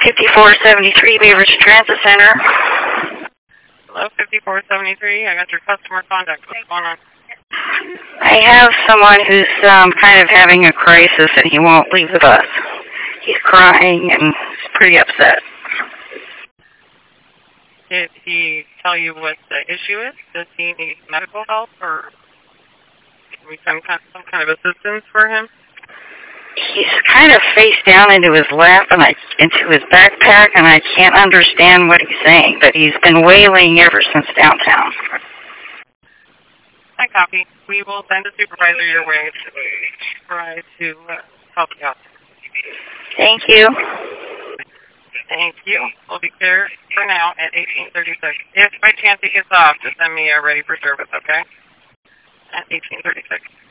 5473 Beaverage Transit Center. Hello, 5473. I got your customer contact. What's going on? I have someone who's kind of having a crisis and he won't leave the bus. He's crying and he's pretty upset. Did he tell you what the issue is? Does he need medical help or can we send some kind of assistance for him? He's kind of face down into his lap and into his backpack, and I can't understand what he's saying, but he's been wailing ever since downtown. I copy. We will send a supervisor your way to try to help you out. Thank you. Thank you. We'll be there for now at 1836. If by chance he gets off, just send me a ready for service, okay? At 1836.